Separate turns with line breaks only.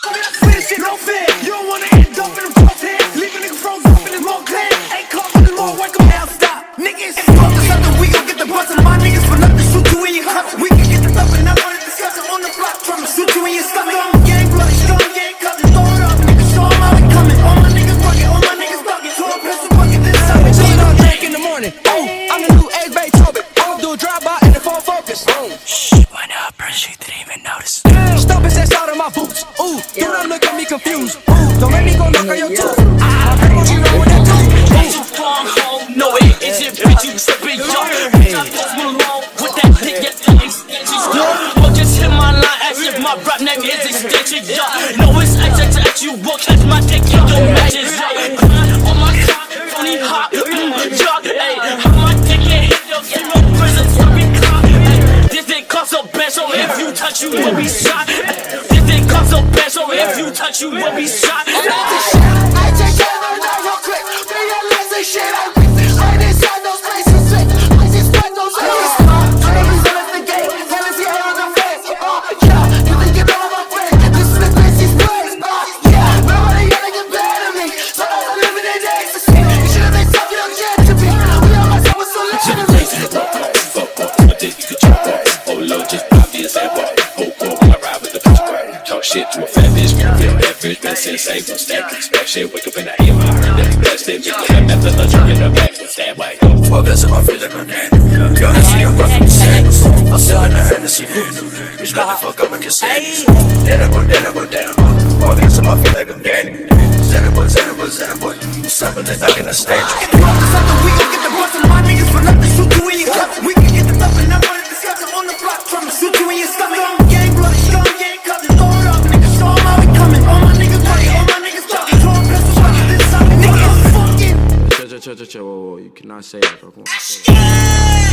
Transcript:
Finish it, no fair. You don't wanna end up in the cross hair. Leave a nigga froze up in his long clear. Ain't caught with his long work him down, stop. Niggas, fuck us something, we gon' get the bust of my niggas for nothing. Shoot you in your cup. We can get the stuff and I wanna discuss it on the block. Tryna shoot you in your stomach. I'm gang bloody, strong gang cousin. Throw it up, niggas, show 'em how we coming. All my niggas bucket, all my niggas bucket. Throw a pistol bucket this summer.
Chillin' on Drake in the morning. Oh, I'm the new Ace Bay Tobit. I'm do a drive-by and the full focus.
Shh, why not? She didn't even notice.
Stop and set out of my boots. Ooh, do not look at me confused. Ooh, don't make me go knock on your tooth. My baby, she roll with that too.
Ain't you from home? No, it isn't, bitch, you trippin', yo. Bitch, I post Malone with that dick, yeah, extensions, yo. Well, just hit my line, ask if my rap name is extension, yo. No, it's X, you will catch my dick in your matches, yo. On my top, funny hop, yo, ayy. How my dick get hit, yo, in no prison, so we caught, ayy. This thing costs so bad, so if you touch, you will be shot. This thing costs so bad, so if you touch, you will be shot.
I take care of it real quick. Realize shit I inside those places sick. Places spread those hills. Enemies in the gate. Tell us you're on the face. Yeah, you think you know my friend. This is the craziest place. Yeah, nobody ever get better than me. So I was living in ecstasy. You should've been tough, you don't get to be. We all myself was so legendary.
Fuck off, I think you could choke off. Oh Lord, just obvious and walk. When I ride with the push button. Talk shit to a fat bitch, we feel that bitch, been sensei, don't stack, expect shit, wake up in the AM, I heard that best it, make a method, lunch, in the back, with that way. Well, that's my feeling on that. Y'all see I'm rough in the sack. I'm still in the Hennessy, bitch, let the fuck up and get sad. Then I go down. All that's my feel like I'm Danny. Xanaboy, something that's not gonna stand you.
We gon' get the bust of my niggas for nothing. Shoot you in your cup. We can get the stuff and I wanna discuss it on the block. Tryna shoot you in your stomach. I'm gang bloody, strong gang cousin. Throw it up, niggas, show 'em how we coming. All my niggas bucket, all my niggas bucket. Throw a pistol bucket this summer. Niggas fucking.
Chill, whoa, you cannot say that, bro. Come on.